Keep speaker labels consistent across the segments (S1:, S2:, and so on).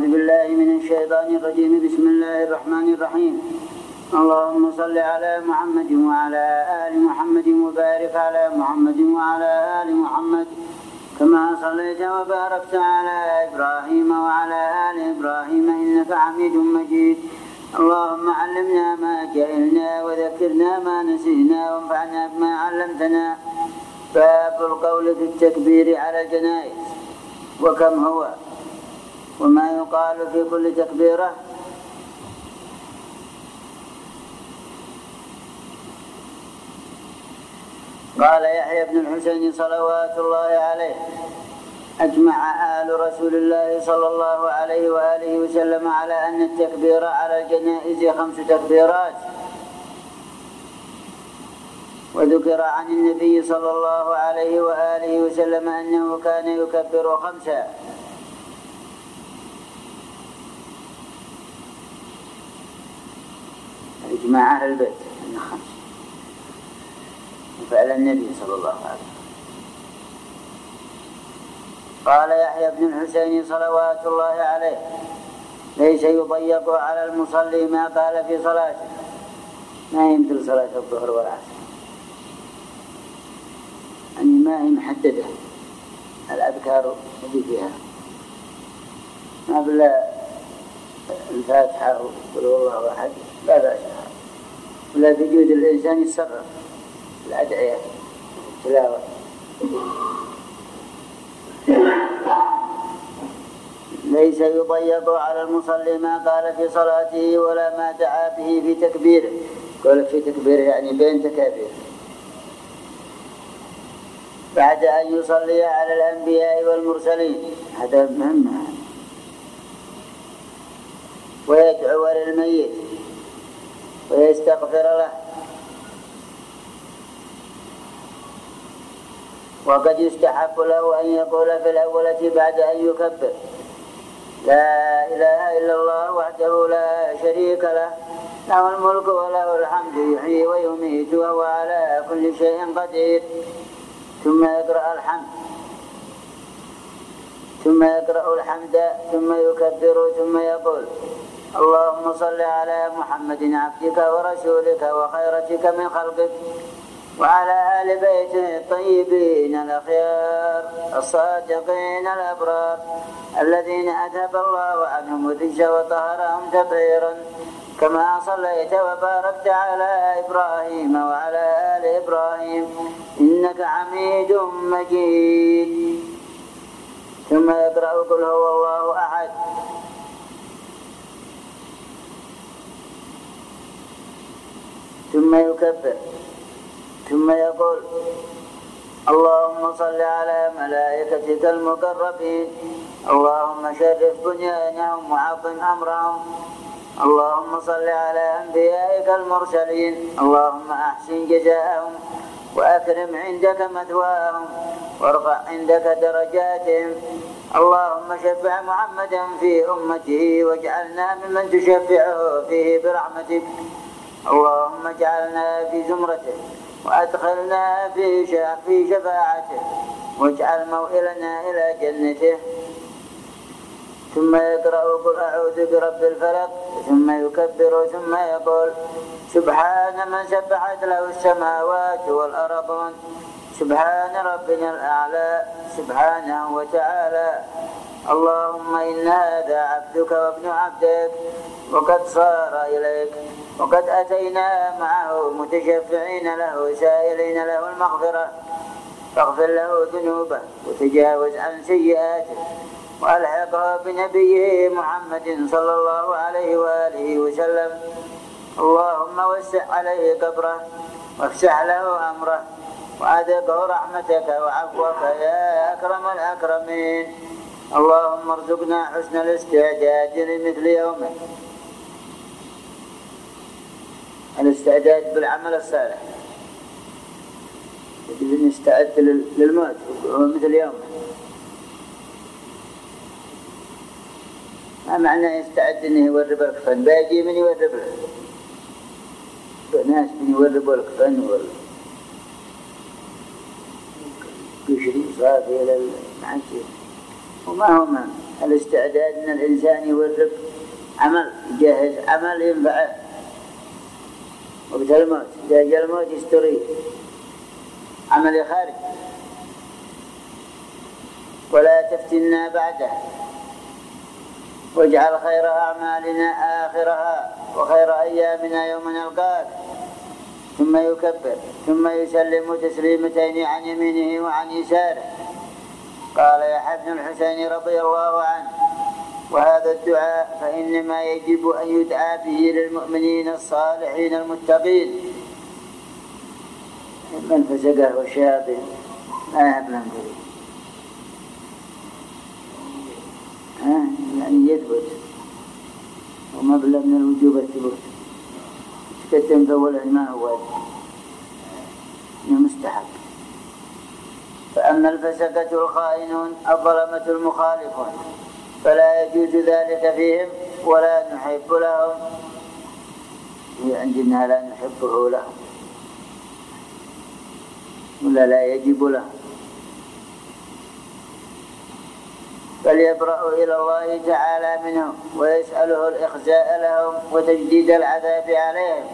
S1: بالله من الشيطان الرجيم. بسم الله الرحمن الرحيم. اللهم صل على محمد وعلى آل محمد وبارك على محمد وعلى آل محمد كما صليت وباركت على إبراهيم وعلى آل إبراهيم إنك حميد مجيد. اللهم علمنا ما جهلنا وذكرنا ما نسينا وانفعنا بما علمتنا. باب القول في التكبير على الجنائز. وكم هو وما يقال في كل تكبيرة؟ قال يحيى بن الحسين صلوات الله عليه: أجمع آل رسول الله صلى الله عليه وآله وسلم على أن التكبير على الجنائز 5 تكبيرات. وذكر عن النبي صلى الله عليه وآله وسلم أنه كان يكبر 5. إجماع أهل البيت أن 5 وفعل النبي صلى الله عليه وسلم. قال يحيى بن الحسين صلوات الله عليه: ليس يضيق على المصلي ما قال في صلاته. ما هي مثل صلاة الظهر والعصر، يعني ما هي محددة الأذكار التي فيها، ما بلا الفاتحة وقل هو الله أحد لا بأس، ولا تجوز الإنسان يتصرف الأدعية التلاوة. ليس يضيق على المصلي ما قال في صلاته ولا ما دعا به في تكبيره. قال في تكبيره يعني بين تكابير. بعد أن يصلي على الأنبياء والمرسلين، هذا مهم، ويدعو للميت ويستغفر له. وقد يستحب له أن يقول في الأولة بعد أن يكبر: لا إله إلا الله وحده لا شريك له، له الملك وله الحمد يحيي ويميت وهو على كل شيء قدير. ثم يقرأ الحمد، ثم يكبر، ثم يقول: اللهم صل على محمد عبدك ورسولك وخيرتك من خلقك وعلى آل بيته الطيبين الأخيار الصادقين الأبرار الذين أذهب الله عنهم الرجس وطهرهم تطهيرا، كما صليت وباركت على إبراهيم وعلى آل إبراهيم إنك حميد مجيد. ثم يقرأ قل هو الله أحد. ثم يكبر، ثم يقول: اللهم صل على ملائكتك المقربين، اللهم شرف بنيانهم وعظم أمرهم، اللهم صل على أنبيائك المرسلين، اللهم أحسن جزاءهم وأكرم عندك مثواهم وارفع عندك درجاتهم، اللهم شفع محمدا في أمته واجعلنا ممن تشفعه فيه برحمتك، اللهم اجعلنا في زمرته وأدخلنا في شفاعته واجعل موئلنا إلى جنته. ثم يقرأ قل أعوذ برب الفلق، ثم يكبر، ثم يقول: سبحان من سبحت له السماوات والأرض، سبحان ربنا الأعلى سبحانه وتعالى، اللهم إن هذا عبدك وابن عبدك وقد صار إليك، وقد أتينا معه متشفعين له سائلين له المغفرة، فاغفر له ذنوبه وتجاوز عن سيئاته وألحقه بنبيه محمد صلى الله عليه وآله وسلم، اللهم وسع عليه قبره وافسح له أمره وأذقه رحمتك وعفوك يا أكرم الأكرمين، اللهم ارزقنا حسن الاستعداد لمثل يومه. الاستعداد بالعمل الصالح، نستعد للموت مثل يومه. ما معنى يستعد انه يورب الكفن؟ باجي من يورب له ناس من يوربوا الكفن يشري صافي إلى المعنشي وما هو مهم. الاستعداد من الإنسان يورق عمل، يجهز عمل ينفعه وقت الموت. إذا جاء الموت يستري عمل خارج. ولا تفتنا بعده، واجعل خير أعمالنا آخرها وخير أيامنا يوم نلقاك. ثم يكبر ثم يسلم تسليمتين عن يمينه وعن يساره. قال يحيى بن الحسين رضي الله عنه: وهذا الدعاء فإنما يجب أن يدعى به للمؤمنين الصالحين المتقين. من فسقه والشياطين لا يهبلن به، يعني يثبت ومبلغ من الوجوب الثبوت. تكتم دوله ما هو مستحب. فأما الفسقة الخائنون الظلمة المخالفون فلا يجوز ذلك فيهم ولا نحب لهم. عندنا لا نحبه لهم ولا لا يجب لهم. فليبرأوا إلى الله تعالى منهم ويسأله الإخزاء لهم وتجديد العذاب عليهم.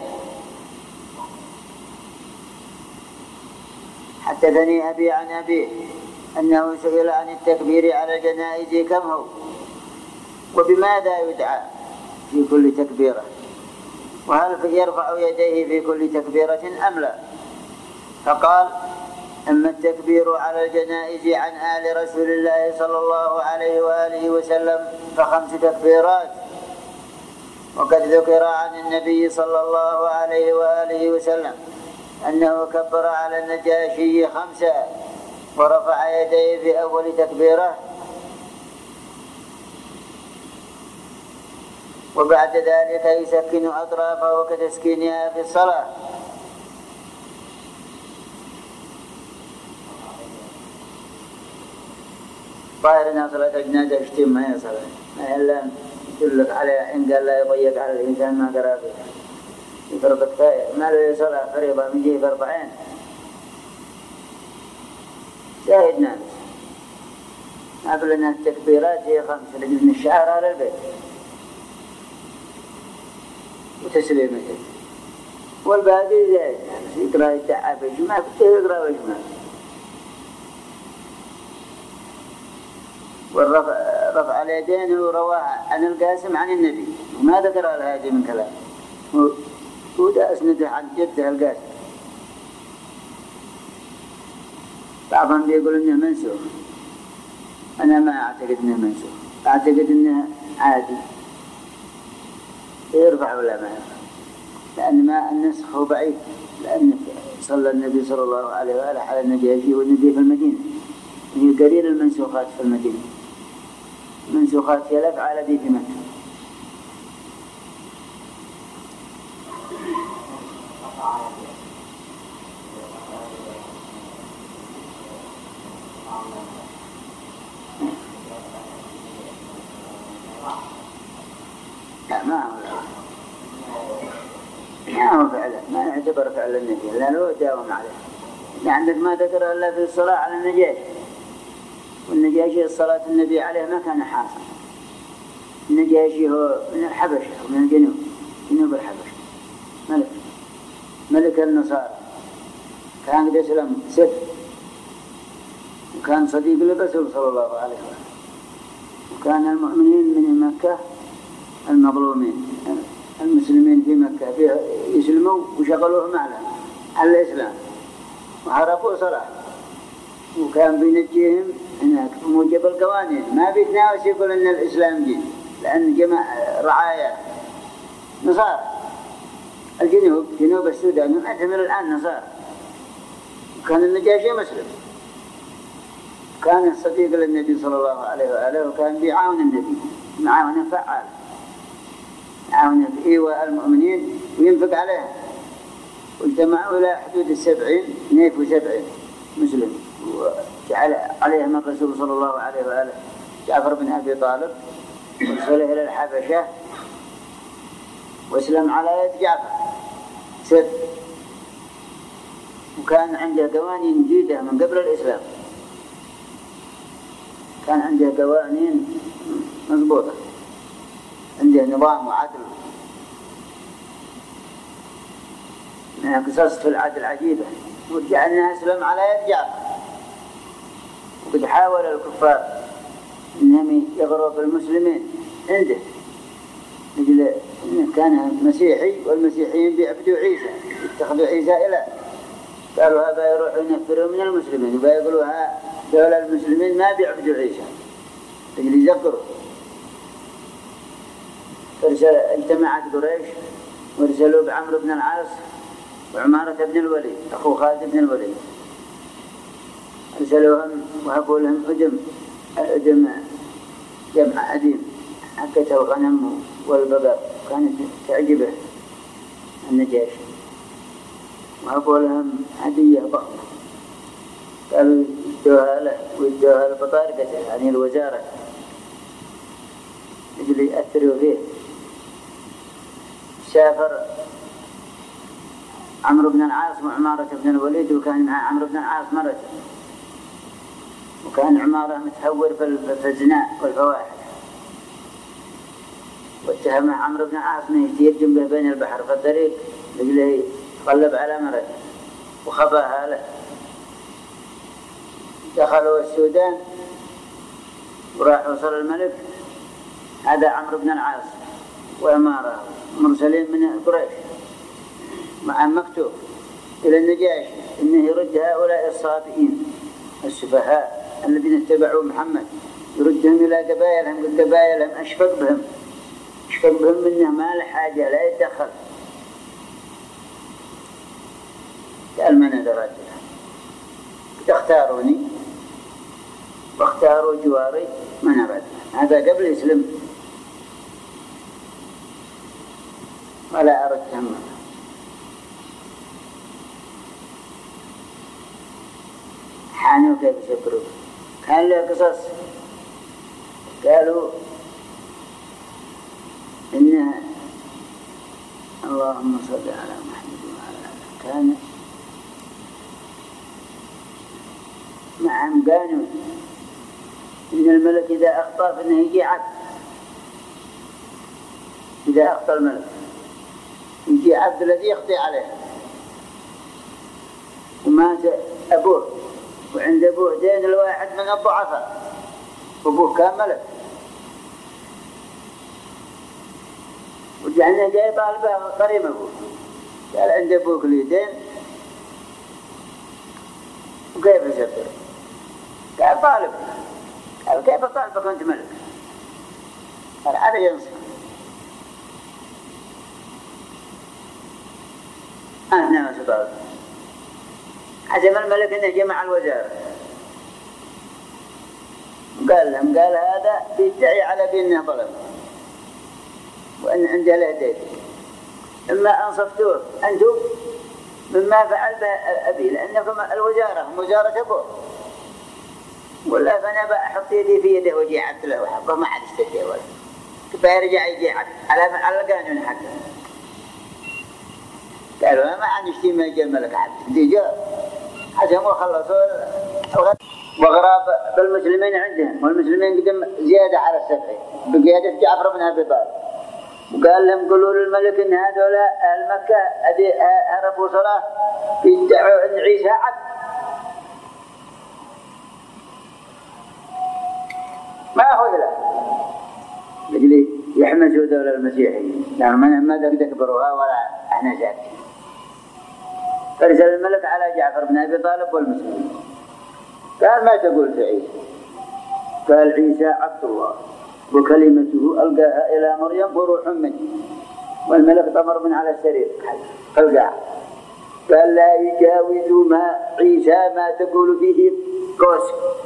S1: حدثني أبي عن أبيه أنه سئل عن التكبير على الجنائز كم هو وبماذا يدعى في كل تكبيرة، وهل يرفع يديه في كل تكبيرة أم لا؟ فقال: أما التكبير على الجنائز عن آل رسول الله صلى الله عليه وآله وسلم ف5 تكبيرات. وقد ذكر عن النبي صلى الله عليه وآله وسلم أنه كبر على النجاشي 5 ورفع يديه في أول تكبيرة، وبعد ذلك يسكن أطرافه كتسكينها في الصلاة. ظاهرنا صلاة الجنازة اشتم ما هي صلاة، ما إلا يدلك عليها إن قال لا يضيق على الإنسان ما قرأ فيها يفرق كفاية، ما له صلاة فريضة من جهة 40 شاهدنا قبلنا التكبيرات هي 5 لجن الشعر على البيت وتسليمته، والباقي زائد يقرأ التعب الجماع كنت يقرأ الجماع. والرفع اليدين هو رواها عن القاسم عن النبي وما ذكر هذه من كلام، هو ده أسنده عن جده القاسم. بعضهم بيقول إنه منسوخ، أنا ما أعتقد إنه منسوخ، أعتقد إنه عادي يرفع ولا ما يرفع، لأن ما النسخ هو بعيد، لأن صلى النبي صلى الله عليه وآله على النجاشي والنبي في المدينة، هي قليل المنسوخات في المدينة، منسوخات هي الأفعال التي في مكة. لا ما هو فعلا، ما يعتبر فعل النبي لأنه داوم عليه. عندك ما ذكر إلا في الصلاة على النجاشي، والنجاشي الصلاة النبي عليه ما كان حاصل. النجاشي هو من الحبشة ومن الجنوب، جنوب الحبشة، ملك النصارى، كان قد أسلم 6 وكان صديق للرسول صلى الله عليه وسلم، وكان المؤمنين من مكة المظلومين المسلمين في مكة يسلموا وشغلوه معنا على الإسلام وعرفوا صلاة، وكان بينجيهم هناك بموجب القوانين، ما بيتناوس يقول إن الإسلام دين، لأن جماعة رعايا نصارى الجنوب، جنوب السودان يعتبر الآن نصارى، وكان النجاشي مسلم، كان صديق للنبي صلى الله عليه وآله، وكان بيعاون النبي معاونة فعال، يعاون في إيواء المؤمنين وينفق عليهم، واجتمعوا إلى حدود 70 72 مسلم، وجعل عليهم الرسول صلى الله عليه وآله جعفر بن أبي طالب وارسله إلى الحبشة واسلم على يد جعفر 6، وكان عنده قوانين جديدة من قبل الإسلام، كان عنده قوانين مضبوطة، عنده نظام وعدل، قصص في العدل عجيبة. وجعلنا أسلم على يد جعفر، وقد حاول الكفار أنهم يغروا بالمسلمين عنده، لأجل أنه كان مسيحي والمسيحيين بيعبدوا عيسى، يتخذوا عيسى إله. قالوا هذا يروحوا ينفروا من المسلمين ويقولوا دول المسلمين ما بيعبدوا عيسى، لأجل يذكروا. اجتمعت قريش وارسلوا بعمرو بن العاص وعمارة بن الوليد أخو خالد بن الوليد، أرسلوهم وهبوا لهم الأدم جمع أديم حكته الغنم والبقر، كانت تعجبه النجاشي، وهبوا لهم هدية ضخمة، قالوا يدوها له ويدوها لبطارقته يعني الوزارة يجل يأثروا فيه. سافر عمرو بن العاص وعمارة بن الوليد، وكان مع عمرو بن العاص مرة، وكان عمارة متهور في الزنا والفواحش، واتهمه عمرو بن العاص انه يتيجم به بين البحر في الطريق لجله يتقلب على مرته وخباها له. دخلوا السودان وراح وصل الملك، هذا عمرو بن العاص وعمارة مرسلين من قريش مع مكتوب إلى النجاشي إنه يرد هؤلاء الصابئين السفهاء الذين اتبعوا محمد، يردهم إلى قبائلهم، قبائلهم أشفق بهم منه ما له حاجة لا يتدخل. قال من أدرى اختاروني واختاروا جواري من أراد. هذا قبل يسلم ولا أردتهم. حانوا كيف يشكروا، كان له قصص. قالوا إنها اللهم صل على محمد وعلى آله، كان معهم قانون إن الملك إذا أخطأ فإنه يجي عبد، إذا أخطأ الملك يجي عبد الذي يخطئ عليه. ومات أبوه وعند أبوه دين الواحد من الضعفاء، أبوه كان ملك، وجعلنا جاي طالبه قريب أبوه، قال عند أبوك لي دين وكيف يسبر؟ قال طالب. قال كيف طالبك وأنت ملك؟ قال هذا ينصف. أنا ما سطالب. عزم الملك أنه جمع الوزارة وقال لهم، قال هذا بيدعي على بأنه ظلم وأن عنده له دين، إما أنصفتوه أنتم مما فعل به أبي، لأنكم الوزارة وزارة أبوه، ولا فأنا بأحط يدي في يده وجي عبد له وحقه ما عاد يستطيع ولا فيرجع يجي عبد على القانون حقه. قالوا ما عاد نشتي ما يجي الملك عبد ديجا حسموا خلصوا الغد. وغراب بالمسلمين عندهم، والمسلمين قدم زيادة على السبعين بقيادة جعفر بن أبي طالب، وقال لهم قولوا للملك إن هذول أهل مكة هربوا صلاة يدعوا أن عيسى عبد، ما هو إله لجلي يحمسوا دولة المسيحيين، يعني ما تكبروها ولا احنا ساكتين. فارسل الملك على جعفر بن أبي طالب والمسلمين، قال ما تقول في عيسى؟ قال عيسى عبد الله وكلمته ألقاها إلى مريم وروح منه. والملك طمر من على السرير فالقاع، قال لا يجاوز ما عيسى ما تقول فيه قوس.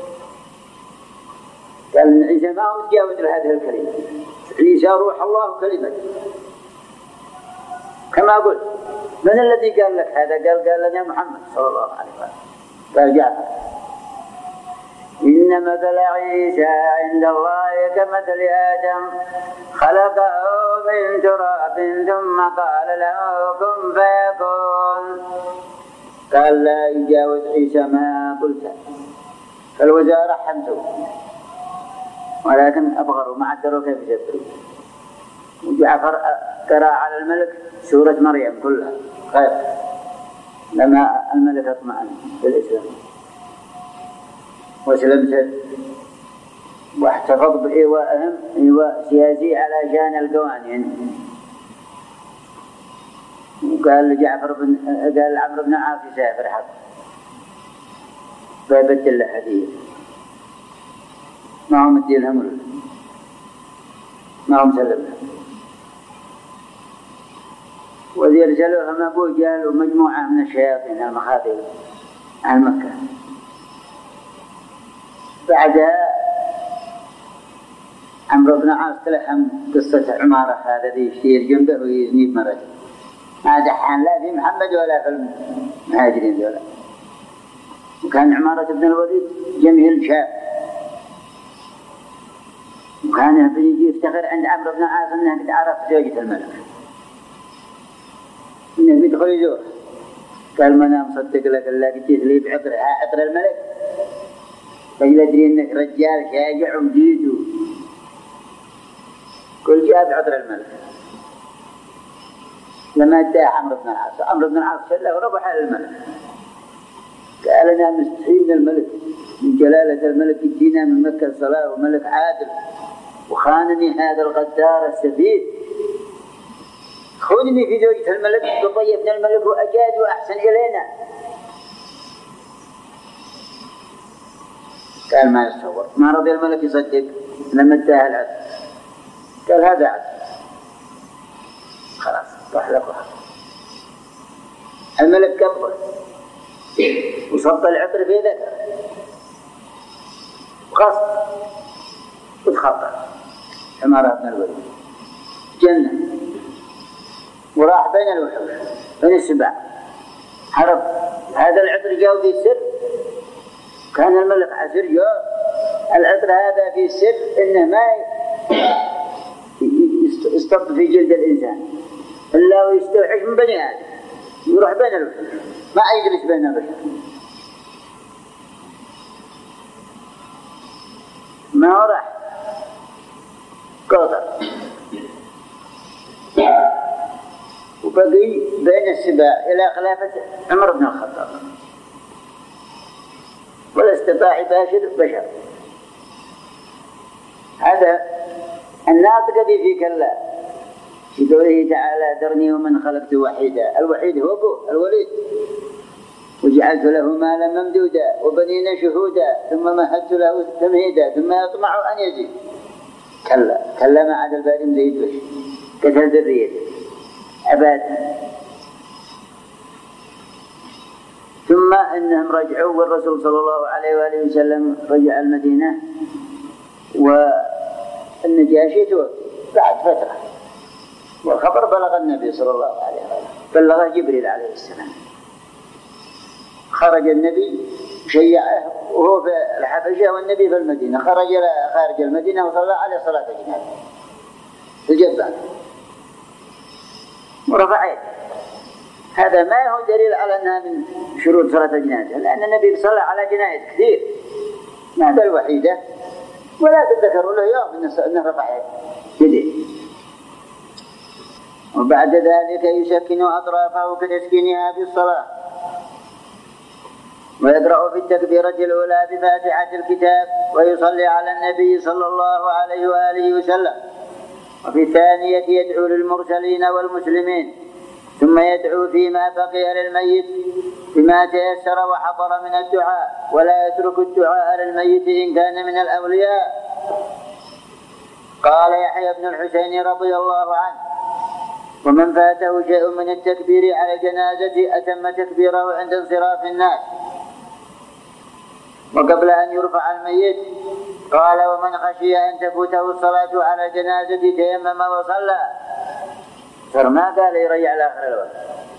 S1: قال عيسى ما هو يجاوز هذه الكلمة، عيسى روح الله وكلمته كما قلت. من الذي قال لك هذا؟ قال لنا محمد صلى الله عليه وسلم. قال جعفر إن مثل عيسى عند الله كمثل آدم خلقه من تراب ثم قال له كن فيكون. قال لا يجاوز عيسى ما قلت، فالوزارة حمته ولكن أبغروا ما عدلوا كيف يسبروا. وجعفر قرأ على الملك سورة مريم كلها خير لما الملك اطمأن بالإسلام وسلم واحتفظ بإيوائهم إيواء سياسي على شان القوانين. وقال قال عمرو بن العاص يسافر حق فيبدل له هدية ما هم مدينهم ما هم سلمهم. وذي رسلوهم أبو جهل ومجموعة من الشياطين المخاطر عن مكة. بعدها عمرو بن العاص تلحم قصة عمارة هذا ذي يشتير جنبه ويزني بمرته ما دحان لا في محمد ولا في المهاجرين ذولا. وكان عمارة بن الوليد جميل شاب وكان بيجي يفتخر عند عمرو بن العاص انه قد عرف زوجة الملك انه بيدخل يزور. قال ما انا مصدق لك الا جيت لي بعطرها عطر الملك فقال ادري انك رجال شاجع وجيد كل جاء بعطر الملك. لما ادى عمرو بن العاص شله وربح على الملك قال انا مستحي من الملك من جلالة الملك يجينا من مكة الصلاة وملك عادل وخانني هذا الغدار السفيه خذني في زوجة الملك وضيفنا الملك وأجاد وأحسن إلينا. قال ما يتصور ما رضي الملك يصدق لما اداه العدل. قال هذا عدل خلاص راح لك واحد. الملك كبر وصب العطر في ذكر وخاص وتخطر عمارة بن الوليد جنة وراح بين الوحوش بين السباع هرب. هذا العطر جاء في سر كان الملك عسر جاء العطر هذا في سر إنه ما يستط في جلد الإنسان إلا ويستوحش من بني آدم يروح بين الوحوش ما يجلس بين البشر. ما هو راح قاطر وبقي بين السباع إلى خلافة عمر بن الخطاب ولا استطاع باشر بشر. هذا الناطق في كلا في قوله تعالى ذرني ومن خلقت وحيدا. الوحيد هو أبوه الوليد وجعلت له مالا ممدودا وبنين شهودا ثم مهدت له تمهيدا ثم يطمع أن يزيد. كلا ما عاد البارم زيد وش قتل ذريته أبدا. ثم إنهم رجعوا والرسول صلى الله عليه وآله وسلم رجع المدينة والنجاشي توفي بعد فترة والخبر بلغ النبي صلى الله عليه وسلم بلغه جبريل عليه السلام. خرج النبي شيعه وهو في الحبشة والنبي في المدينة. خرج خارج المدينة وصلى عليه صلاة الجنازة في الجبال ورفع يده. هذا ما هو دليل على أنها من شروط صلاة الجنازة لأن النبي صلى على جنائز كثير ما هذا الوحيدة ولا تذكروا له يوم أنه رفع يده. وبعد ذلك يسكن أطرافه كتسكينها في الصلاة ويقرأ في التكبيرة الأولى بفاتحة الكتاب ويصلي على النبي صلى الله عليه وآله وسلم. وفي الثانية يدعو للمرسلين والمسلمين ثم يدعو فيما بقي للميت بما تيسر وحضر من الدعاء ولا يترك الدعاء للميت إن كان من الأولياء. قال يحيى بن الحسين رضي الله عنه ومن فاته شيء من التكبير على جنازته أتم تكبيره عند انصراف الناس وقبل أن يرفع الميت. قال ومن خشي أن تفوته الصلاة على جنازته تيمم وصلى. فما قال يرجع لآخر الوقت.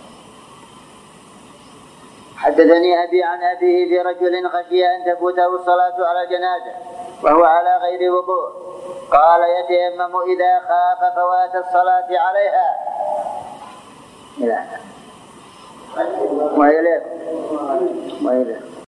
S1: حدثني أبي عن أبيه في رجل خشي أن تفوته الصلاة على جنازة وهو على غير وضوء قال يتيمم إذا خاف فوات الصلاة عليها. وإليكم